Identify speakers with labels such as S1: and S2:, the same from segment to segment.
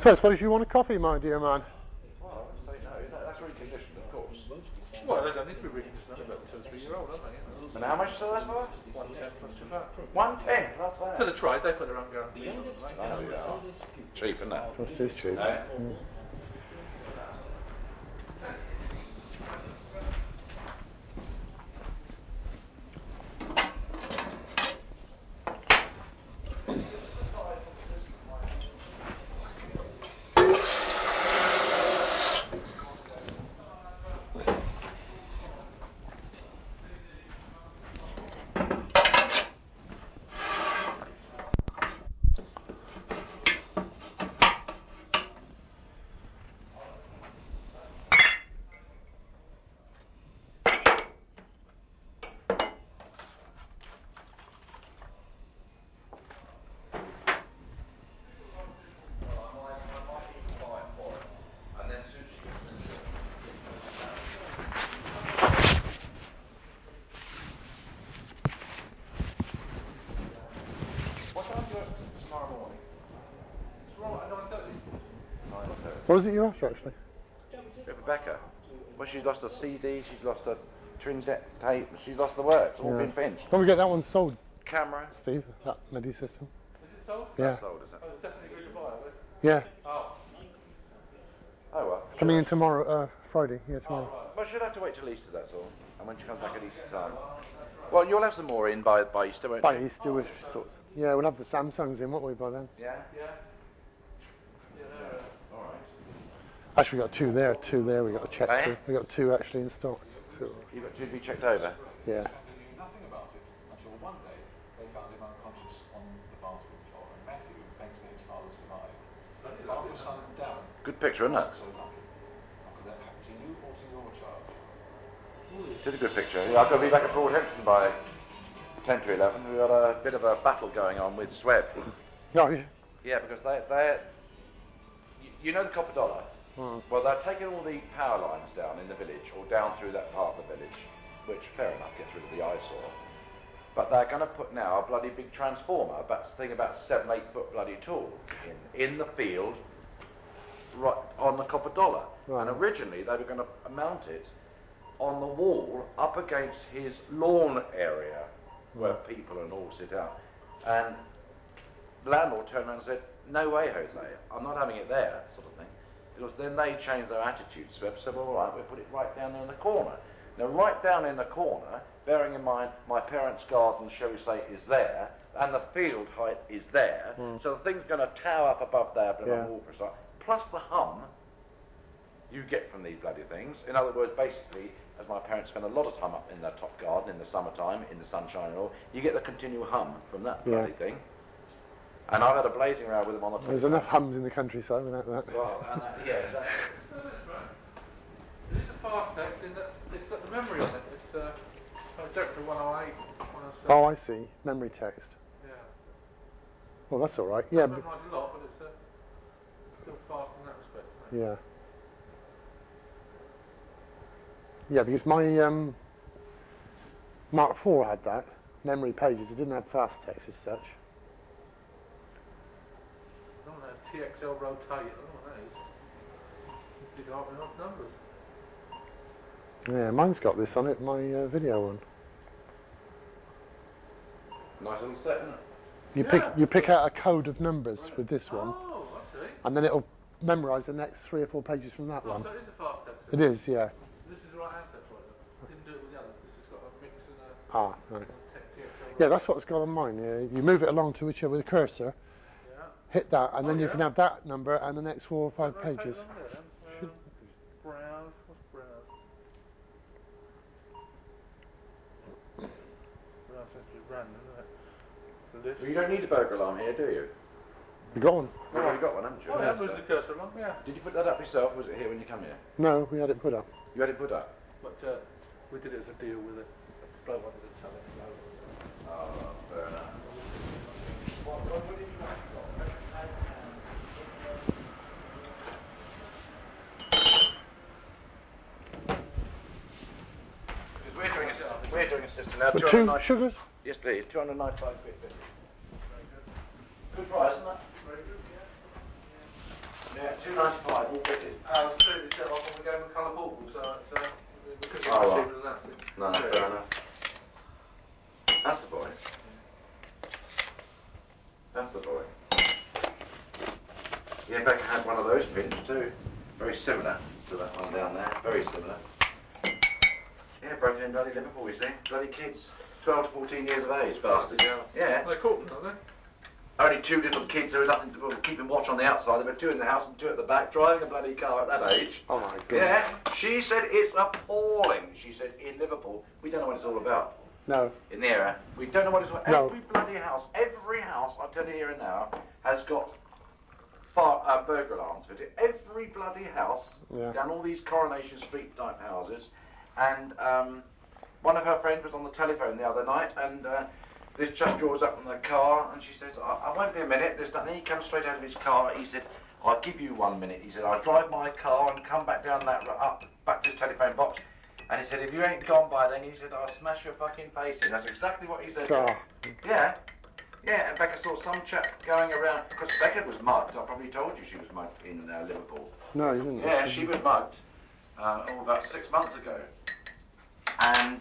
S1: So I suppose you want a coffee, my dear man?
S2: Well, I wouldn't say no. That's reconditioned, of course.
S3: Well, they don't need to be reconditioned. They're about 2 or 3 year old, aren't they?
S2: And how much is that for?
S3: 110 plus your VAT.
S2: 110 plus that.
S3: For the trade, they put their own guarantees on them, mate.
S2: Oh, yeah. Cheap, isn't it?
S1: It is cheap.
S2: Mm. What time do you open tomorrow morning?
S3: Tomorrow at 9:30.
S2: 9:30.
S1: What is it you're after, actually?
S2: Rebecca. Well, she's lost her CD, she's lost her Trinidad tape, she's lost the works, all been pinched.
S1: When we get that one sold,
S2: Camera.
S1: Steve, that MIDI system.
S3: Is it sold?
S1: Yeah.
S2: That's sold, is it?
S3: Oh, it's definitely agreed to buy it,
S1: Yeah.
S3: Oh.
S2: Oh, well.
S1: Coming in tomorrow, Friday. Yeah, tomorrow.
S2: Well, she'll have to wait till Easter, that's all. And when she comes back at Easter time. Well, you'll have some more in by Easter, won't
S1: By
S2: you?
S1: Easter, with sorts. Yeah, we'll have the Samsungs in, won't we, by then?
S2: Yeah?
S3: Yeah. Yeah,
S2: Alright.
S1: Actually, we got two there. We got to check
S2: Eh?
S1: through. We got two actually in stock. So,
S2: You've got to be checked over?
S1: yeah.
S4: Family knew nothing about it until one day they found him unconscious on the bathroom floor. And Matthew, thanks to his father, survived. Barbara's son, Darren,
S2: Good picture, isn't it?
S4: wasn't so lucky. How could that happen to you or to your charge?
S2: It is a good picture. Yeah, I've got to be back at Broadhampton by 10 to 11. We've got a bit of a battle going on with Sweb.
S1: Oh, yeah.
S2: Yeah, because they're you know the copper dollar? Well, they're taking all the power lines down in the village, or down through that part of the village, which, fair enough, gets rid of the eyesore. But they're going to put now a bloody big transformer, about 7-8 foot bloody tall, in the field, right on the copper dollar.
S1: Right.
S2: And originally they were going to mount it on the wall up against his lawn area, where people and all sit out. And the landlord turned around and said, "No way, Jose, I'm not having it there," sort of thing. Because then they changed their attitude. So they said, "Well, all right, we'll put it right down there in the corner." Now, right down in the corner, bearing in mind my parents' garden, shall we say, is there, and the field height is there, so the thing's going to tower up above there, but on the wall for a start. Plus the hum you get from these bloody things. In other words, basically, as my parents spend a lot of time up in their top garden in the summertime, in the sunshine and all, you get the continual hum from that bloody thing. And I've had a blazing row with them on the top.
S1: There's enough hums in the countryside without that.
S2: Well, and yeah, exactly.
S3: No, that's right. It is a fast text in that it's got the memory on it. It's exactly 108, 107.
S1: Oh, I see. Memory text.
S3: Yeah.
S1: Well, that's all right. Yeah.
S3: It memorise a lot, but it's still fast in that respect, isn't it?
S1: Yeah. Yeah, because my Mark IV had that memory pages. It didn't have fast text as such.
S3: I don't know, TXL rotate, I don't know what that is. You pick up enough numbers.
S1: Yeah, mine's got this on it. My video one.
S2: Nice little set, isn't it?
S1: You pick out a code of numbers with this one.
S3: Oh, I see.
S1: And then it'll memorise the next 3 or 4 pages from that one.
S3: So it is a fast text.
S1: It is, yeah.
S3: This is the right answer for it. Didn't do it with the others. This has got a mix and a.
S1: Right.
S3: TXL.
S1: Yeah, that's what's got on mine. Yeah. You move it along to whichever with a cursor, hit that, and then you can have that number and the next 4 or 5 pages.
S3: Browse. What's browse? Browse actually random, isn't it?
S2: Well, you don't need a burglar alarm here, do you?
S1: You got one?
S2: You've already got one, haven't you?
S3: Oh, yeah, moves the cursor along, yeah.
S2: Did you put that up yourself, or was it here when you come here?
S1: No, we had it put up.
S2: You had it put up?
S3: But we did it as a deal with it. The bloke wanted to tell it to go.
S2: Oh, fair enough. What did you want? You got pressure tank and because we're doing a system now.
S1: But 2 sugars?
S2: Yes, please. 295 quid.
S3: Very good.
S2: Good price, isn't it?
S3: Very good, yeah.
S2: 95, all fitted.
S3: Absolutely, set off when we gave them colour portable, so it's, we couldn't get
S2: Oh,
S3: much
S2: right.
S3: cheaper than that. So.
S2: No, fair enough. That's the boy. That's the boy. Yeah, Becca had one of those pins too. Very similar to that one down there. Very similar. Yeah, broken in bloody Liverpool, you see. Bloody kids. 12 to 14 years of age, bastards. Yeah.
S3: They caught them, aren't they?
S2: Only two little kids who had nothing to do, keeping watch on the outside. There were two in the house and two at the back, driving a bloody car at that age.
S1: Oh my goodness.
S2: Yeah, she said it's appalling. She said in Liverpool, we don't know what it's all about.
S1: No.
S2: In the area, we don't know what it's all about.
S1: No.
S2: Every house, I'll tell you here and now, has got burglar alarms fitted. Every bloody house, down all these Coronation Street type houses. And one of her friends was on the telephone the other night, and this chap draws up in the car, and she says, I won't be a minute. Then he comes straight out of his car. He said, I'll give you 1 minute. He said, I'll drive my car and come back down that up back to his telephone box. And he said, if you ain't gone by then, he said, I'll smash your fucking face in. That's exactly what he said.
S1: Oh.
S2: Yeah. Yeah, and Becca saw some chap going around, because Becca was mugged. I probably told you she was mugged in Liverpool.
S1: No, you didn't.
S2: Yeah, she was mugged about 6 months ago. And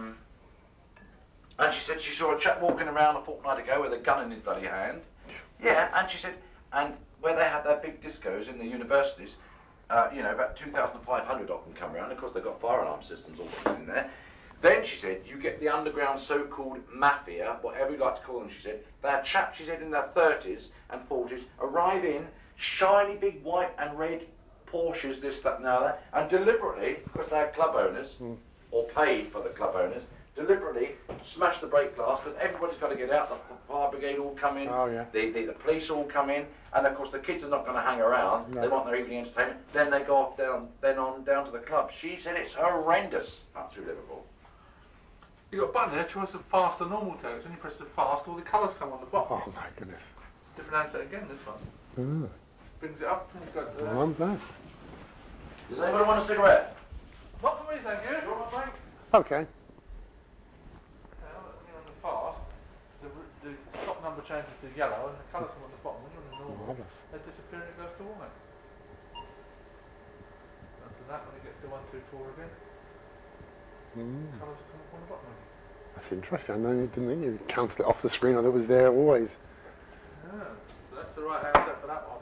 S2: she said she saw a chap walking around a fortnight ago with a gun in his bloody hand. Yeah, and she said, and where they had their big discos in the universities, about 2,500 of them come around. Of course, they've got fire alarm systems all in there. Then she said, you get the underground so-called mafia, whatever you like to call them, she said. They're chaps, she said, in their 30s and 40s, arrive in shiny big white and red Porsches, this, that, and the other, and deliberately, because they're club owners, or paid for the club owners, deliberately smash the brake glass, because everybody's got to get out. The fire brigade all come in, the police all come in, and of course the kids are not going to hang around. No. They want their evening entertainment. Then they go off down to the club. She said it's horrendous up through Liverpool.
S3: You've got a button there, choice of fast or normal text. When you press the fast, all the colours come on the bottom.
S1: Oh my goodness.
S3: It's a different handset again, this one. Brings it up, and you've got
S1: that.
S2: Does anybody want a cigarette?
S3: Not for me, thank you. You want one, Frank?
S1: Okay.
S3: On the fast, the stop number changes to yellow, and the colours come on the bottom. When you're on the normal, they disappear and it goes to white. After that, when it gets to 1, 2, 4 again, colours will come up on the bottom again.
S1: That's interesting. I know you didn't think you counted it off the screen, or it was there always.
S3: Yeah, so that's the right handset for that one.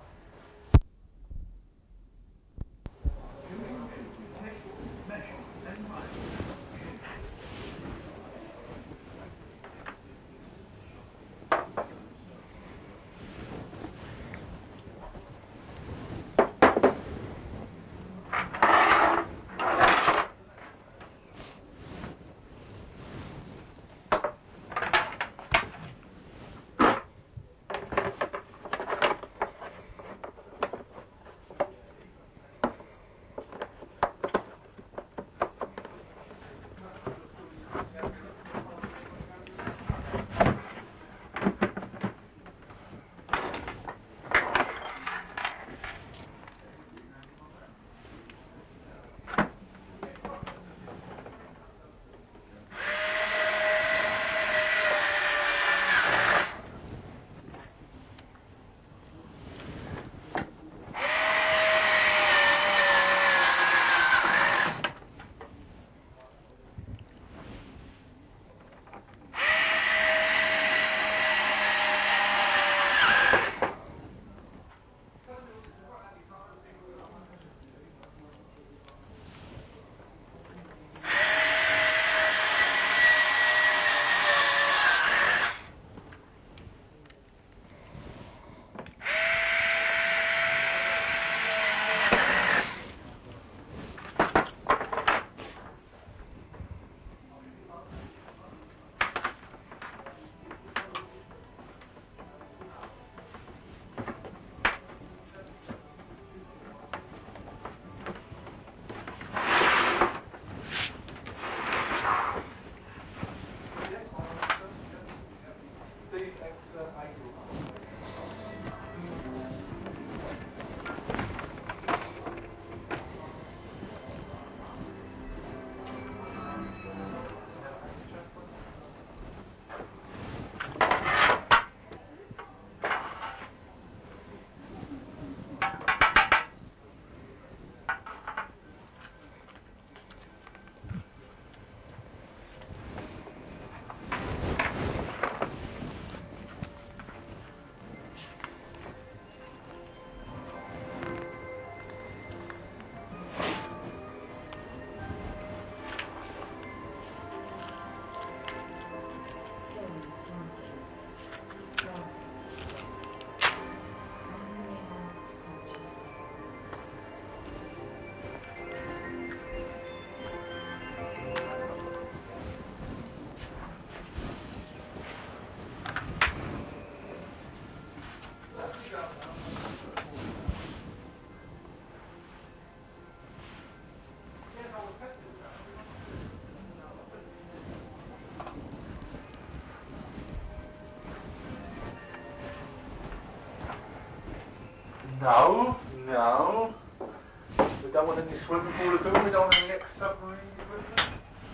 S3: No, no. We don't want any swimming pool equipment, we don't want any ex-submarine equipment.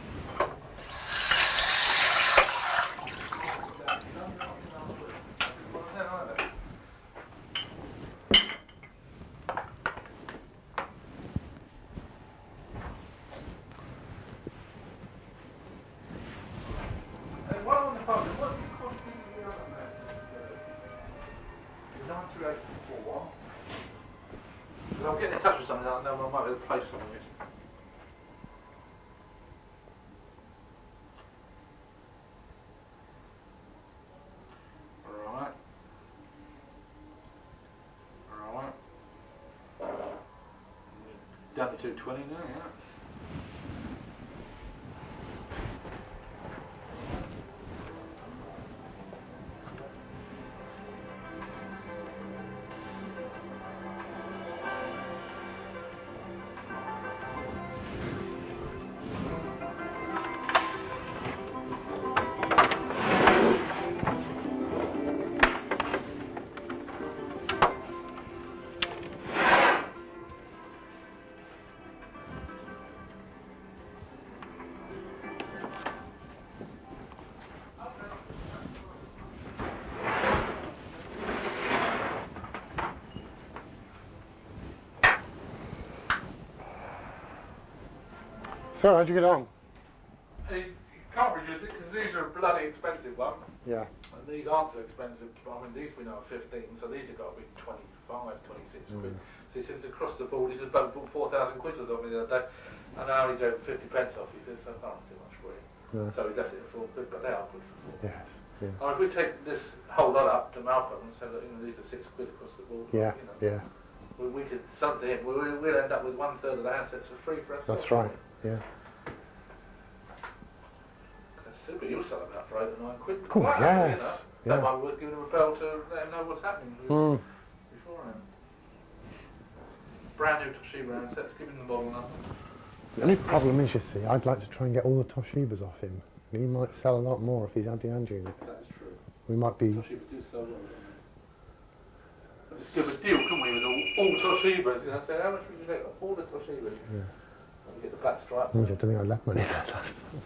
S3: Hey, while I'm on the phone, what does it cost you to the other man? 9284. Because I'm getting in touch with something, I know I might be able to place some of this. Right. Right. Down to 220 now, yeah.
S1: So, how'd you get on?
S3: You can't reduce it because these are a bloody expensive one.
S1: Yeah.
S3: And these aren't so expensive. I mean, these we know are 15, so these have got to be 25, 26 quid. So he says across the board, he says, "But bought 4,000 quid with me the other day, and I only gave 50 pence off." He says, "So I can't do much for you."
S1: Yeah.
S3: So he left it at 4 quid, but they are good for 4 quid.
S1: Yes. Yeah.
S3: If we take this whole lot up to Malcolm and say, "Look, you know, these are 6 quid across the board,"
S1: Yeah.
S3: you know,
S1: Yeah.
S3: we could sum to him. We'll end up with 1/3 of the handsets for free for ourselves.
S1: That's right. Yeah.
S3: Super, you'll sell them out for 8 or 9 quid.
S1: Oh,
S3: Quite
S1: yes.
S3: happily, you know.
S1: Yeah.
S3: That might be worth giving him a bell to let him know what's happening beforehand. Brand new Toshiba handsets, give him the model number.
S1: The only problem is, you see, I'd like to try and get all the Toshibas off him. He might sell a lot more if he's had the hand unit.
S3: That is true.
S1: We might be...
S3: Toshiba do sell well, don't they? Let's give a deal, couldn't we, with all Toshibas? You know, say, how much would you get all the Toshibas?
S1: Yeah.
S3: And we get the black stripe.
S1: I don't think I left money there last time.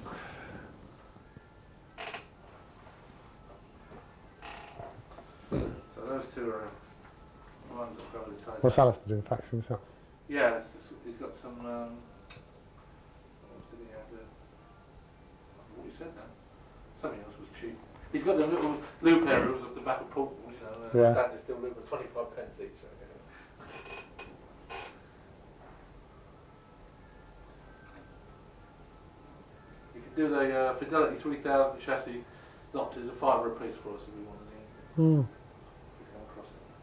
S3: So those two are the ones that go with the tape.
S1: What's Alistair doing, faxing himself?
S3: Yeah, he's got some, what else did he have there? I don't know what he said now. Something else was cheap. He's got the little loop areas at the back of portables, you know, stainless steel loop, 25 pence each. So, you know. You can do the Fidelity 3000 chassis locked as a fibre a piece for us if we want anything. If we come across it.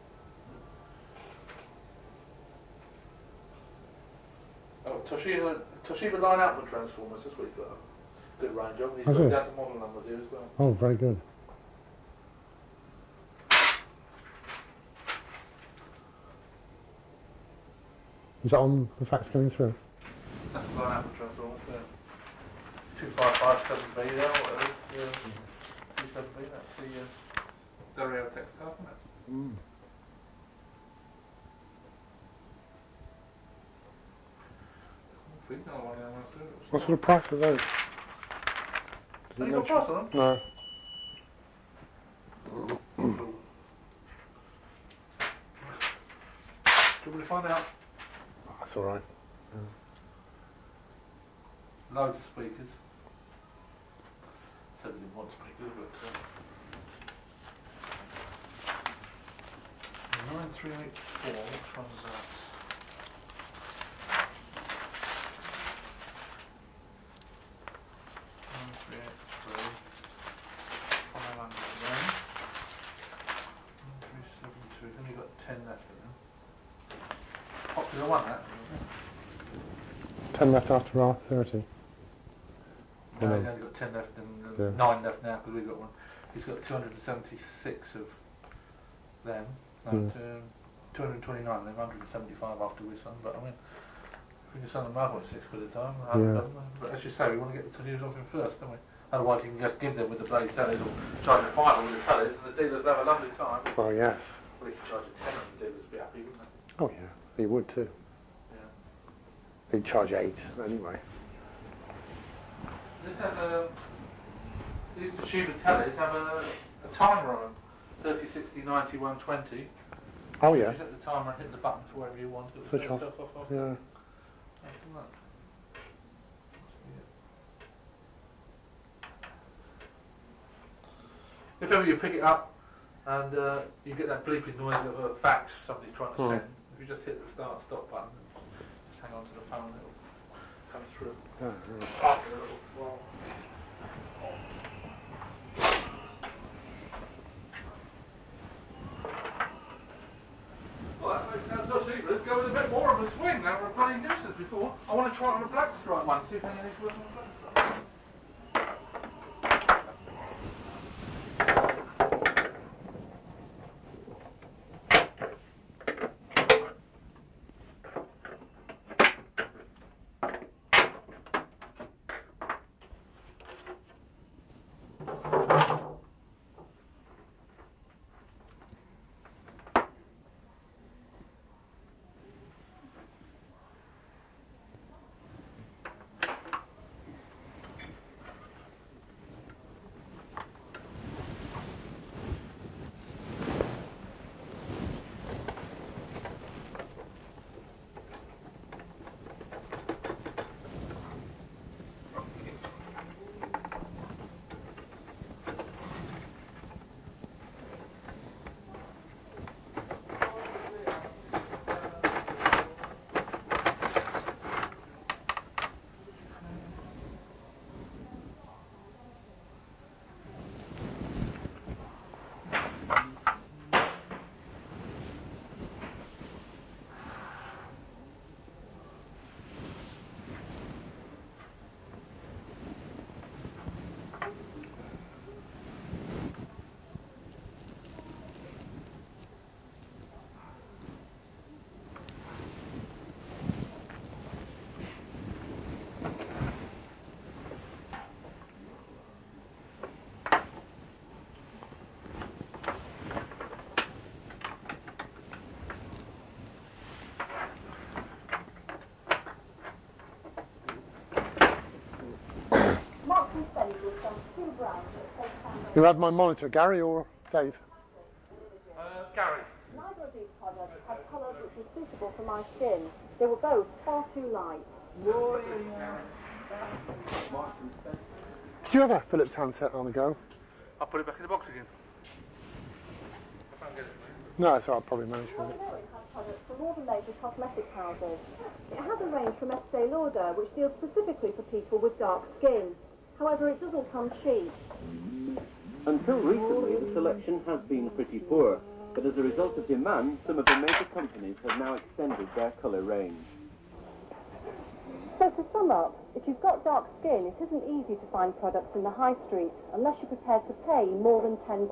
S3: Oh, Toshiba line output transformers, that's what he's got a good range of. He's got down to model numbers here as well.
S1: Oh, very good. Is that on the fax coming through?
S3: That's the line output transformers, yeah. 2557B there, what it is. 27B, that's the stereo textile, isn't it?
S1: What sort of price are those?
S3: Have you got a price on them?
S1: No.
S3: Do you want me to find out?
S1: That's alright.
S3: Loads of speakers. Said they didn't want speakers, but 9384, which one's that? 9383, 500 then. 1372, he's only got 10 left of them. Popular one, that.
S1: 10 left after R30.
S3: No, he's only got 10 left and 9 left now because we've got one. He's got 276 of them. No, 229 of them, 175 after we sell them. But I mean, if we can sell them out at 6 quid a time, but as you say, we want to get the Toshiba off him first, don't we? Otherwise, you can just give them with the bloody tellies or try to fight with the tellies, and the dealers have a lovely time.
S1: Well, yes.
S3: Well, if you charge a tenner, the dealers would be happy, wouldn't they?
S1: Oh yeah, he would too.
S3: Yeah.
S1: He'd charge 8 anyway.
S3: This has these Toshiba tellies have a timer on them. 30, 60, 90, 120.
S1: Oh yeah.
S3: You set the timer and hit the button for wherever you want. It will
S1: Switch
S3: turn
S1: off.
S3: itself off.
S1: Yeah.
S3: If ever you pick it up and you get that bleeping noise of a fax somebody's trying to send, if you just hit the start and stop button and just hang on to the phone, it'll come through. After a little while. Well, that makes it sound so cheap. Let's go with a bit more of a swing. They were a bloody nuisance before. I want to try it on a black stripe one, see if any of these work on a black stripe.
S1: You had my monitor, Gary or Dave?
S3: Gary.
S5: Neither of these products had colours which were suitable for my skin. They were both far too light.
S1: Did you have a Philips handset on the go?
S3: I'll put it back in the box again. I can't get it.
S1: No, it's alright, I'll probably manage with it.
S5: It has products from all the major cosmetic houses. It has a range from Estee Lauder, which deals specifically for people with dark skin. However, it doesn't come cheap.
S6: Until recently, the selection has been pretty poor, but as a result of demand, some of the major companies have now extended their colour range.
S5: So to sum up, if you've got dark skin, it isn't easy to find products in the high street unless you're prepared to pay more than £10.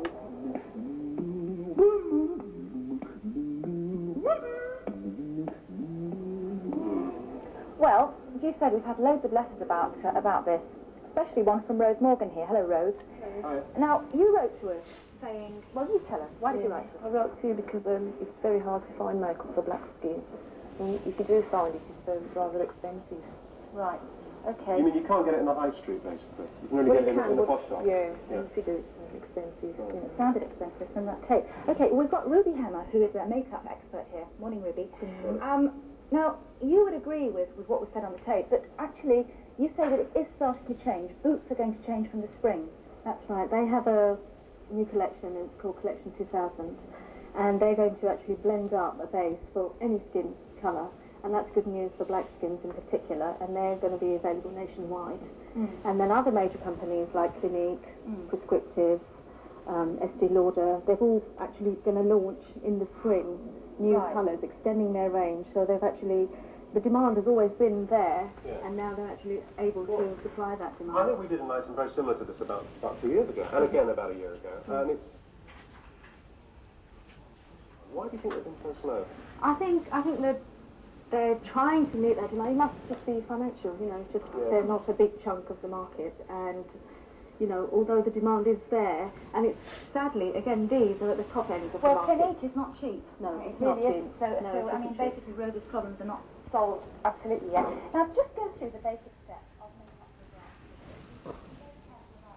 S5: Well, you said we've had loads of letters about this, especially one from Rose Morgan here. Hello, Rose.
S7: Hi.
S5: Now, you wrote to us saying, well, you tell us, why did you write to us?
S7: I wrote to you because it's very hard to find makeup for black skin. And if you do find it, it's rather expensive.
S5: Right, okay.
S6: You mean you can't get it in the high street, basically? You can only get it in the posh shop?
S7: Yeah, and if you do, it's expensive.
S5: Yeah. It sounded expensive from that tape. Okay, we've got Ruby Hammer, who is a makeup expert here. Morning, Ruby. Now, you would agree with what was said on the tape, that actually, you say that it is starting to change. Boots are going to change from the spring.
S8: That's right. They have a new collection, it's called Collection 2000, and they're going to actually blend up a base for any skin colour, and that's good news for black skins in particular, and they're going to be available nationwide. And then other major companies like Clinique, Prescriptives, Estee Lauder, they're all actually going to launch in the spring new colours, extending their range, so they've actually, the demand has always been there, and now they're actually able to supply that demand.
S6: I think we did an item very similar to this about 2 years ago, and again about a year ago, and it's... Why do you think they've been so slow?
S8: I think that they're trying to meet that demand. It must just be financial, you know, it's just they're not a big chunk of the market, and you know, although the demand is there, and it's sadly, again, these are at the top end of the
S5: Well,
S8: market.
S5: 1080 is not cheap.
S8: No,
S5: it
S8: it's
S5: really
S8: not
S5: isn't.
S8: cheap.
S5: So,
S8: No,
S5: so
S8: it
S5: I
S8: isn't
S5: mean,
S8: cheap.
S5: basically, Rose's problems are not solved absolutely yet. Now, just go through the basic steps of makeup for glass skin. Be very careful not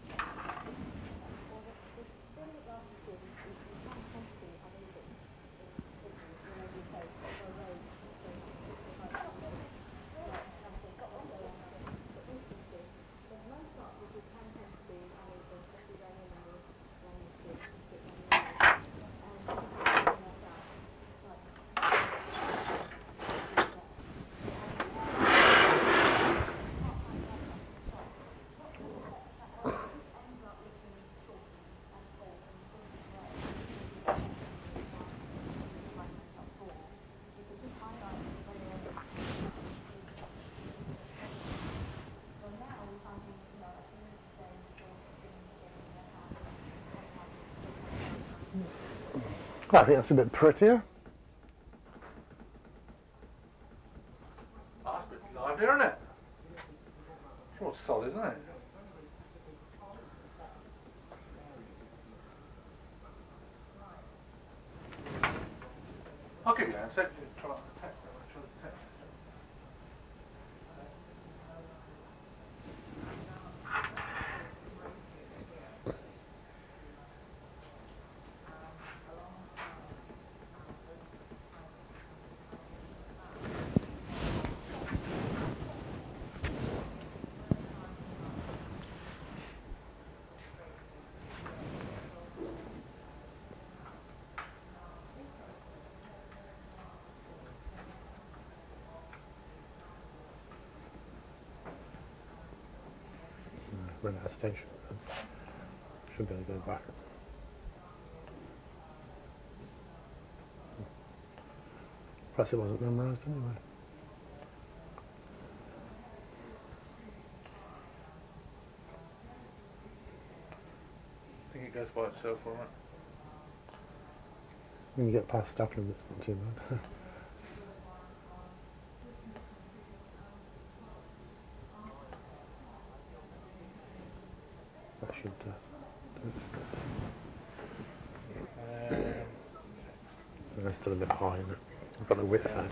S5: or the skin that glass skin is you can tend to see uneven thickness all over your face, but for a rose, so it's quite uneven. Right, like I say, it's got lots going on, got beautiful skin, but most dark rouges can tend to be uneven, especially going along the skin, a bit around the eyes. And you can see something like that. It's like
S1: I think that's a bit prettier.
S3: That's a bit lively, isn't it? It's all solid, isn't it? I'll give you that and say, try the text. Try the text.
S1: Run out of station. Should be able to go back. Plus it wasn't memorised anyway.
S3: I think it goes by itself, alright.
S1: When you get past Stafford, it's not too bad. That should do it. That's still a bit high, isn't it? I've got the width there.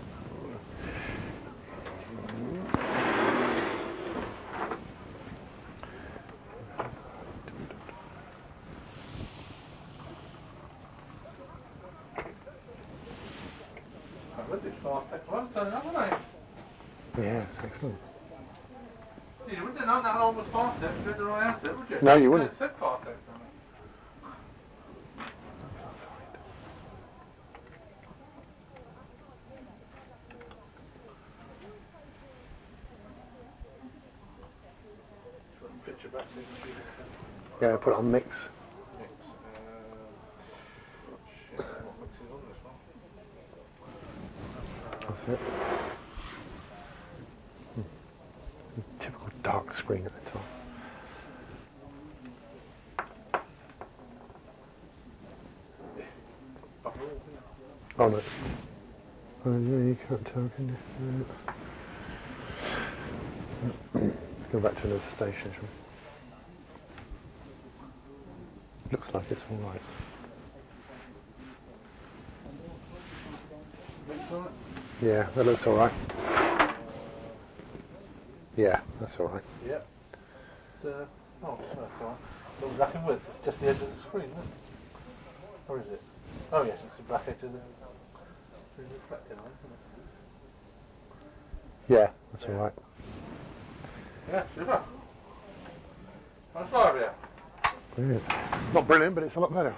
S3: With this fast text, well, turn it up, haven't
S1: Yeah, it's excellent.
S3: you wouldn't know that long was fast text, you had the right answer, would you?
S1: No, you wouldn't.
S3: It said fast text on it. Picture back so you can see the
S1: Yeah, put it on mix.
S3: mix. Shit, what mix is on this one?
S1: That's it. Typical dark screen at the top.
S3: Bugger all, isn't it?
S1: Oh no. Oh yeah, you can't tell, can you? Yeah. Go back to another station, shall we? Looks like it's alright.
S3: Mix on it?
S1: Yeah, that looks alright. Yeah, that's alright.
S3: Yep. It's, oh, that's alright. So black and width, it's just the edge of the screen, isn't it? Or is it? Oh yes, it's the black edge of the reflecting on, isn't it?
S1: Yeah, that's alright.
S3: Yeah, super. That's lively.
S1: Brilliant. Not brilliant, but it's a lot better.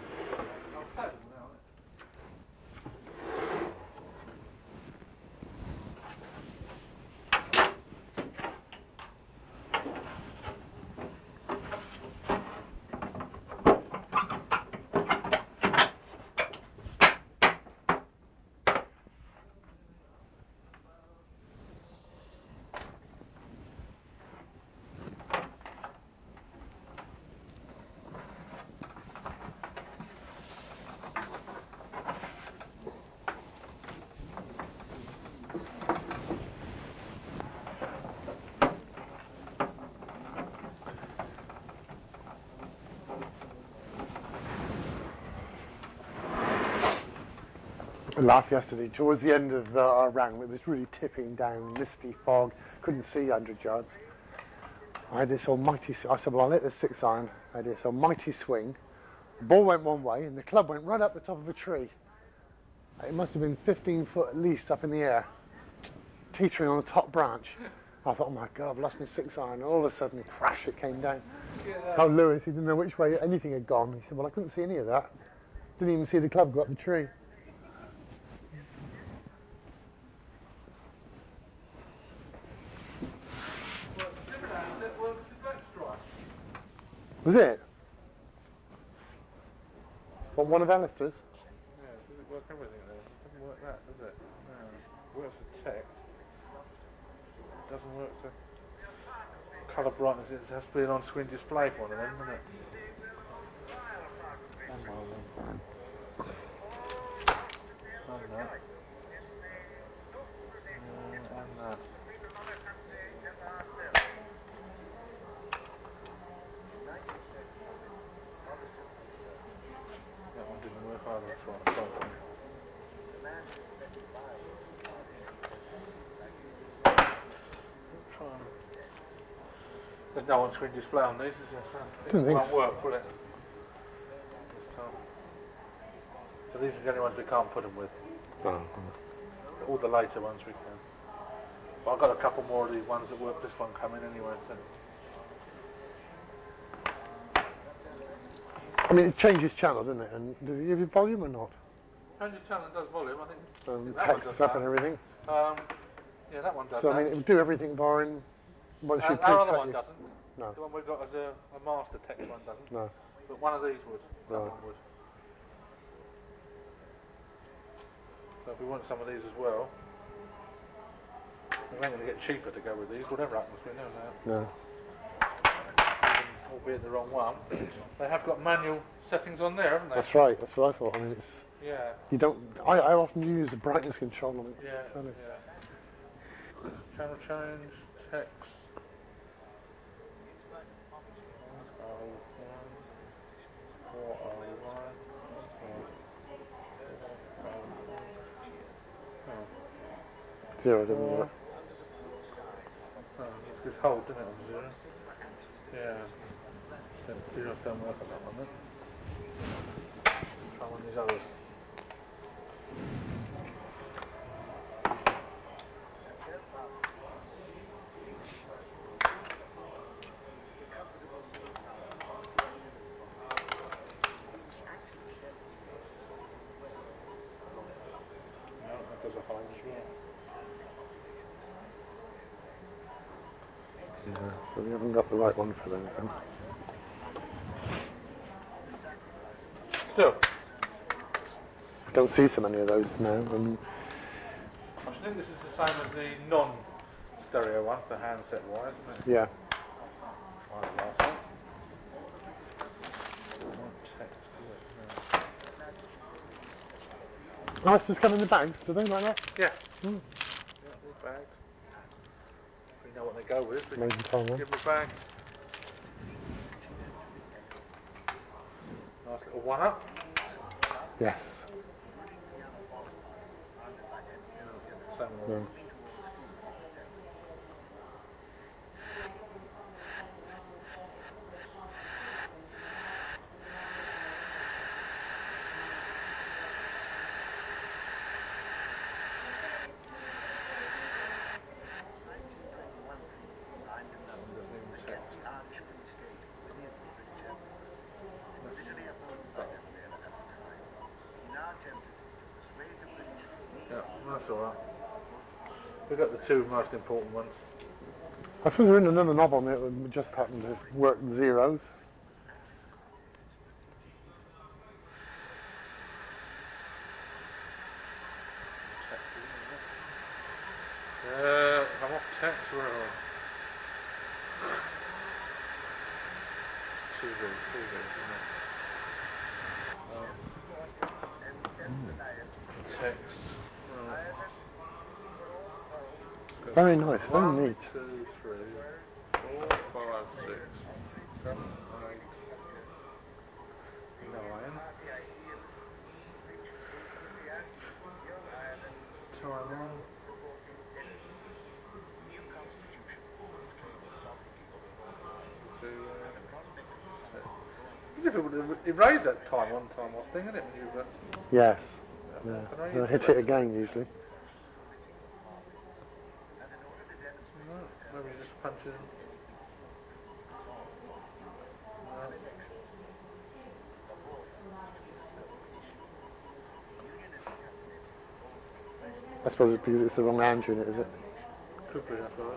S1: I laughed yesterday towards the end of our round. It was really tipping down, misty fog, couldn't see 100 yards. I had this almighty, I said, well, I'll hit the 6 iron. I had this almighty swing. The ball went one way and the club went right up the top of a tree. It must have been 15 foot at least up in the air, teetering on the top branch. I thought, oh my God, I've lost my 6 iron. And all of a sudden, crash, it came down. How Lewis, he didn't know which way anything had gone. He said, well, I couldn't see any of that. Didn't even see the club go up the tree. Was it? What, one of Alistair's?
S3: Yeah, does it work everything then? It doesn't work that, does it? No. It works for text. It doesn't work for colour brightness. It has to be an on-screen display for one of them, doesn't it? And that. And that. That one didn't work either, that's right. There's no on-screen display on these, is there? So it won't work, will it? So these are the only ones we can't put them with.
S1: Oh.
S3: All the later ones we can. But I've got a couple more of these ones that work this one coming anyway. So.
S1: I mean, it changes channel, doesn't it? And does it give you volume or not?
S3: Changes channel and does volume, I think.
S1: Text up and everything.
S3: Yeah, that one does.
S1: So, I mean, it would do everything barring once you
S3: our other one doesn't.
S1: No.
S3: The one we've got as a master text one doesn't.
S1: No.
S3: But one of these would. That one would. So if we want some of these as well, we ain't going to get cheaper to go with these, whatever happens, we know that.
S1: No.
S3: Albeit the wrong one. They have got manual settings on there, haven't they?
S1: That's right, that's what I thought. I mean, it's...
S3: Yeah.
S1: You don't... I often use the brightness control on it.
S3: Yeah, yeah. Channel change, text.
S1: Zero doesn't work.
S3: Oh, it's hold, didn't it, on 0? Yeah. Zeros don't work on that one then. Try one of these others. No, that does a hold as well.
S1: Yeah, so we haven't got the right one for those then.
S3: Still.
S1: I don't see so many of those now.
S3: I think this is the same as the non-stereo one for handset wise, isn't it?
S1: Yeah.
S3: Like last one. Text,
S1: Oh, it's just come in the bags, do they, like that?
S3: Yeah. Yeah, all bags. We know what they go with. We
S1: Amazing time,
S3: give them a bag. Nice little one up.
S1: Yes.
S3: Same one. Yeah, that's alright. We've got the two most important ones.
S1: I suppose we're in another knob on it that just happened to work zeros.
S3: I'm off text, where am I? TV, text.
S1: Very nice, very
S3: 1,
S1: neat.
S3: 2, 3, 4, 5, 6, 7, 8, 9. difficult to erase that one time off thing, isn't it? When you,
S1: Yes.
S3: yeah.
S1: Yeah. They'll hit it again usually.
S3: No, maybe just punch it. No.
S1: I suppose it's because it's the wrong Andrew in it, is it?
S3: Could be, I suppose.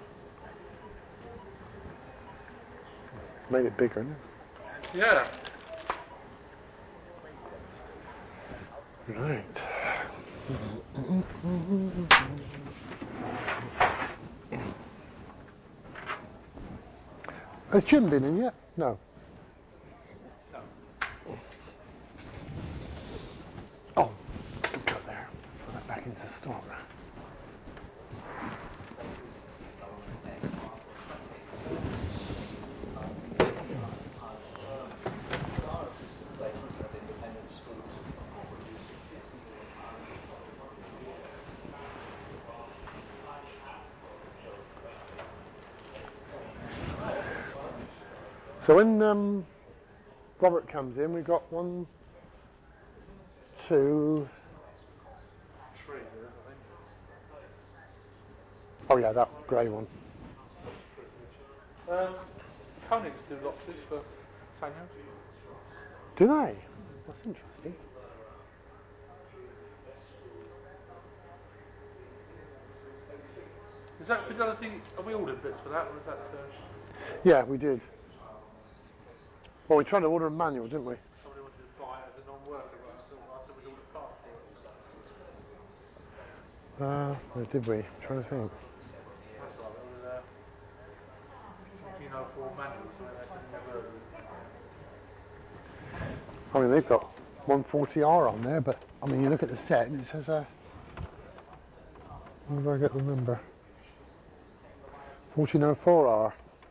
S1: Made it bigger, isn't it?
S3: Yeah.
S1: Right. Has Jim been in yet? No.
S3: No.
S1: Oh, go there. Put that back into stock.
S4: There are assistant places at independent schools.
S1: So when Robert comes in, we've got 1, 2.
S3: 3 there, I think.
S1: Oh yeah, that grey one.
S3: Koenigs do lobsters for Tanya.
S1: Do they? That's interesting.
S3: Is that Fidelity? Have we ordered bits for that, or is that?
S1: Yeah, we did. Well, we tried to order a manual, didn't we?
S3: Somebody wanted to buy it as a non-worker, but I said we'd order parts for it.
S1: Did we? I'm trying to think.
S3: That's right, we ordered 1504 manual, so they said we never heard of it.
S1: I mean, they've got 140R on there, but I mean, you look at the set and it says, where do I get the number? 1404R.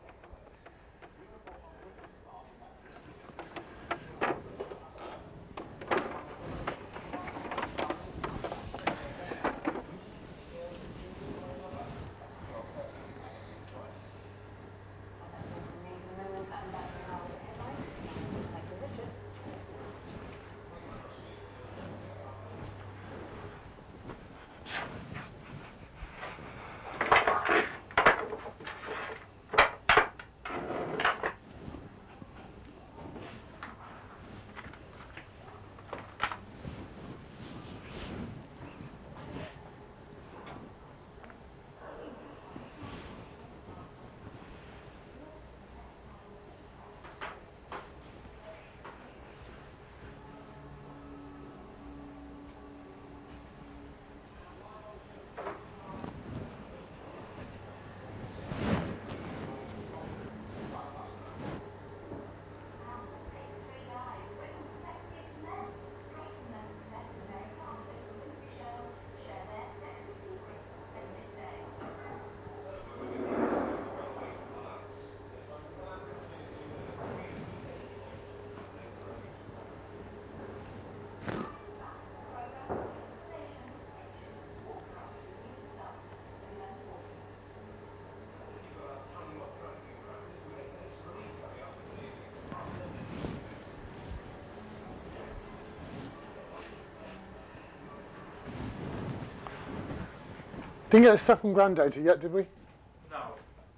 S1: Didn't get the stuff from Granddata yet, did we?
S3: No.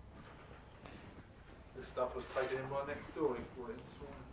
S3: This stuff was taken in by next door. He brought it in this morning.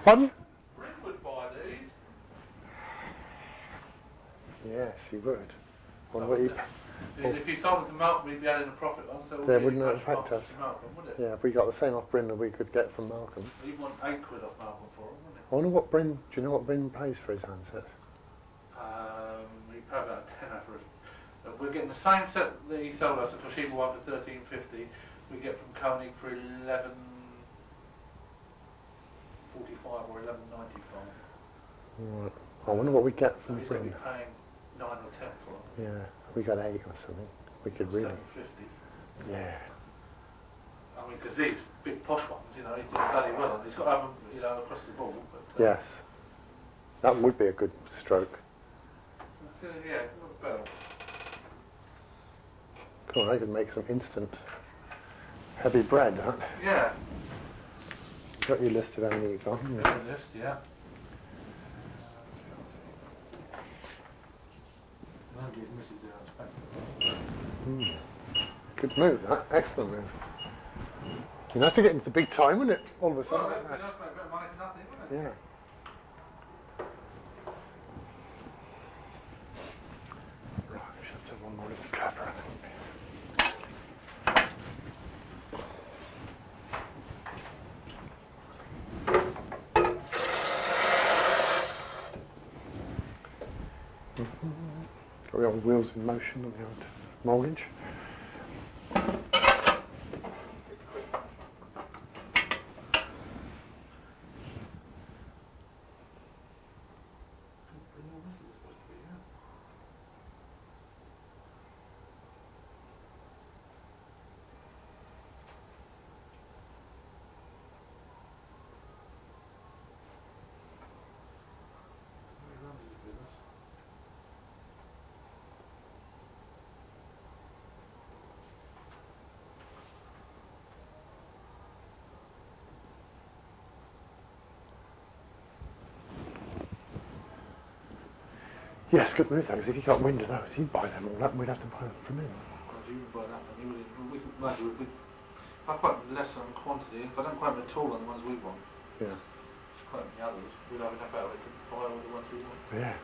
S1: Pardon?
S3: Rick would buy these.
S1: Yes, he would.
S3: If he sold them to Malcolm, he'd be adding a profit on, so
S1: it wouldn't affect us.
S3: Malcolm, would it?
S1: Yeah, if we got the same off Bryn that we could get from Malcolm.
S3: He'd want £8 off Malcolm for them, wouldn't he?
S1: I wonder what Bryn, do you know what Bryn pays for his handset?
S3: He'd pay about a tenner for it. We're getting the same set that he sold us, a Toshiba one for $13.50. We get from Koenig for $11.45 or $11.95.
S1: Right. I wonder what we get from
S3: He's going to
S1: Bryn.
S3: be paying 9 or 10 for them.
S1: Yeah, we got 8 or something. We could really.
S3: $7.50.
S1: Yeah.
S3: I mean, because these big posh ones, you know, he's doing bloody well. He's got to have them, you know, across the board. But,
S1: Yes. That would be a good stroke.
S3: Yeah, not bad.
S1: Cool, I could make some instant heavy bread, huh?
S3: Yeah.
S1: You got your list of everything you've got, haven't you?
S3: Got a list, yeah. Nobody's misses their unspent.
S1: Good move, that. Excellent move. You nice to get into the big time, wouldn't it? All of a sudden.
S3: Well, it'd be nice to make a bit of money for nothing, wouldn't it?
S1: Yeah. Right, we should have one more little clapper. Got the old wheels in motion on the old mortgage. Yes, good move though, because if you got wind of those, he'd buy them all up and we'd have to buy them from him.
S3: God, you would buy that many, we could imagine if I quote less on quantity, if I don't quote at all on the ones we want,
S1: Yeah.
S3: just quote the others, we'd have enough out of it to buy all the ones we want.
S1: Yeah.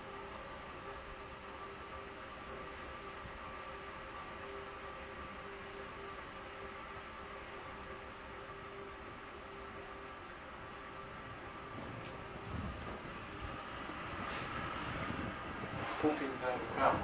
S3: £14,000.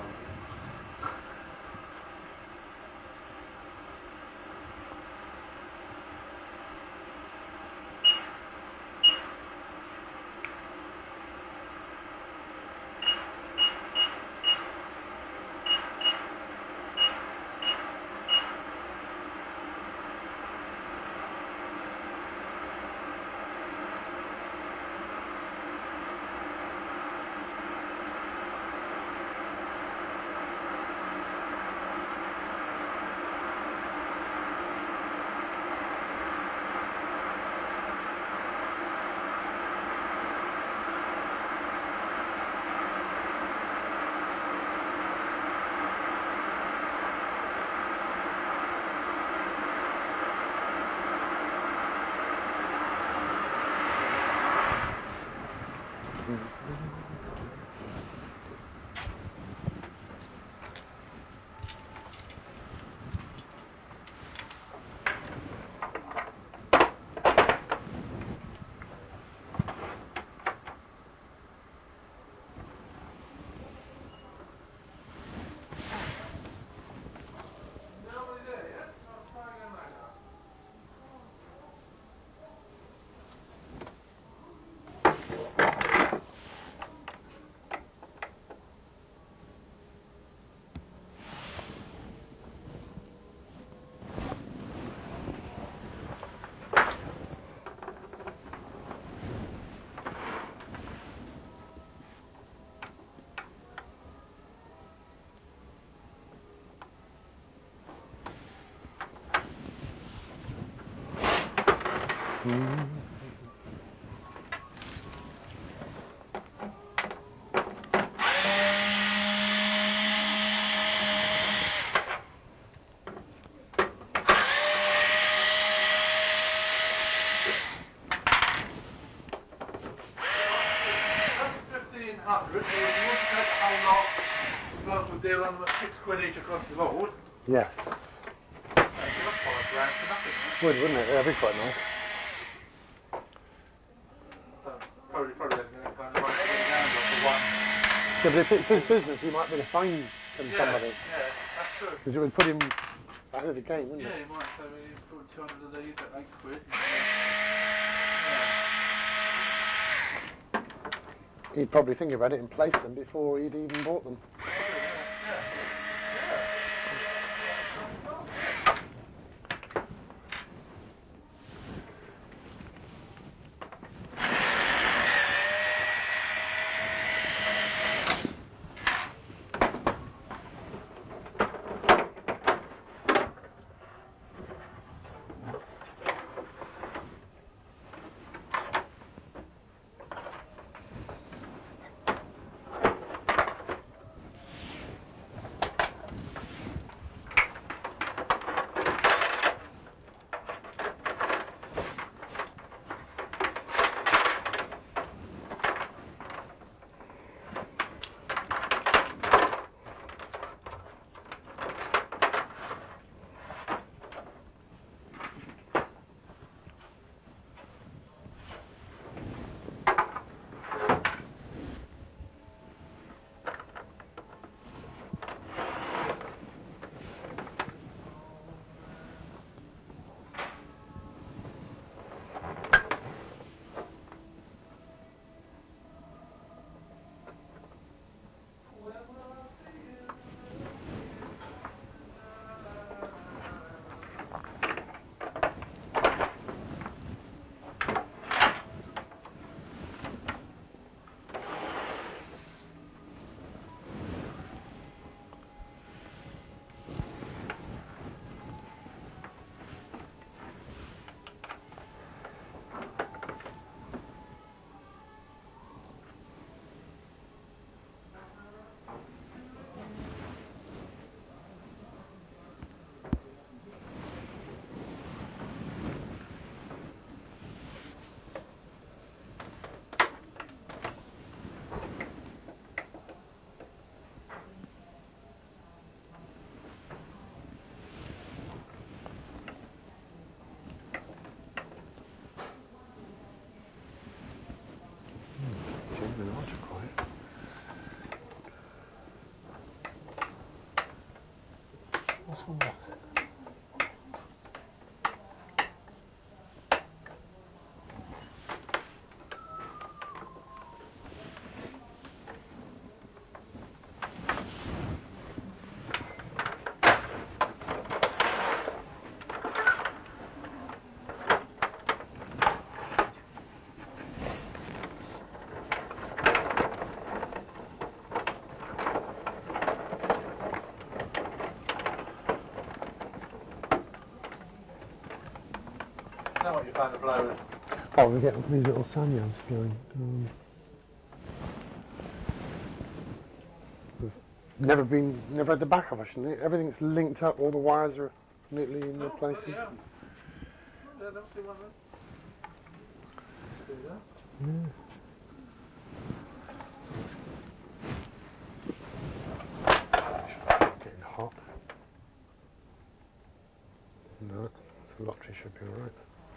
S3: 100, or if you want to take the whole lot, local deal on them at £6 each across the board.
S1: Yes.
S3: Yeah, so that's £5 for nothing, right?
S1: Wouldn't it? That'd be quite nice.
S3: Probably going to kind of like get his hands off for one.
S1: Yeah, but if it's his business, he might be able to find somebody.
S3: Yeah, that's true.
S1: Because it would put him ahead of the game, wouldn't
S3: Yeah,
S1: it?
S3: he might say we put 200 of these at £8. And,
S1: He'd probably think about it and place them before he'd even bought them. What's all that?
S3: Now what you're going to blow with?
S1: Oh, we get these little sanyos going. We've never had the back of us, shouldn't it? Everything's linked up, all the wires are neatly in their places.
S3: Yeah, that must be one of them. Let's do that.
S1: Yeah. Getting hot. No, the lottery should be alright.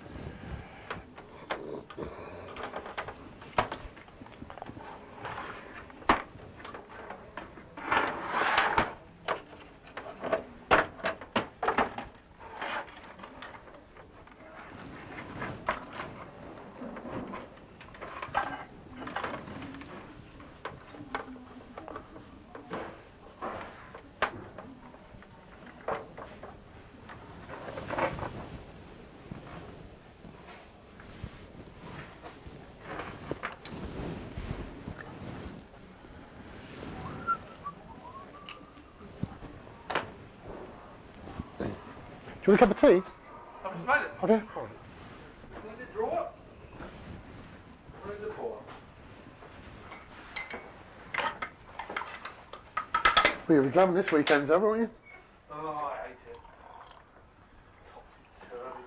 S1: Do you want a cup of tea?
S3: I've just made it.
S1: Okay. Oh.
S3: In the drawer? Or in the pour?
S1: Well, you'll be glad when this weekend's over, won't you?
S3: Oh, I hate it. Topsy-turvy.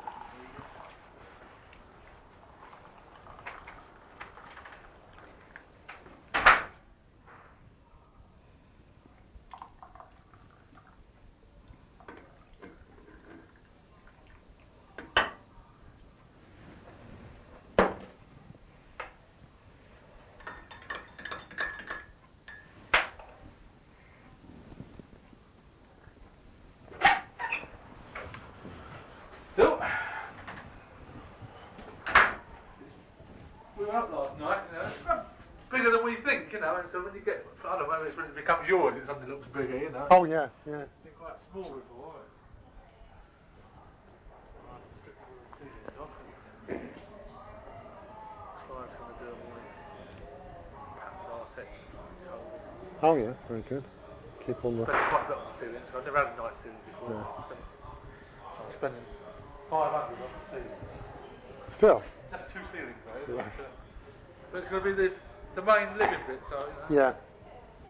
S3: nice, you know. It's bigger than we think, you know, and so when you get, I don't know, it's when it becomes yours, it suddenly looks bigger, you know.
S1: Oh yeah, yeah.
S3: It's been quite small before. I'll have to strip all the ceilings off. Clive's going to do them all in patterned artex.
S1: Oh yeah, very good. Keep on the.
S3: Spending quite a bit on the ceilings, so I've never had a nice ceiling before.
S1: Yeah.
S3: I'm spending 500 on the ceiling.
S1: Still.
S3: Just two ceilings though,
S1: Yeah.
S3: but it's going to be the main living bit, so you know.
S1: Yeah.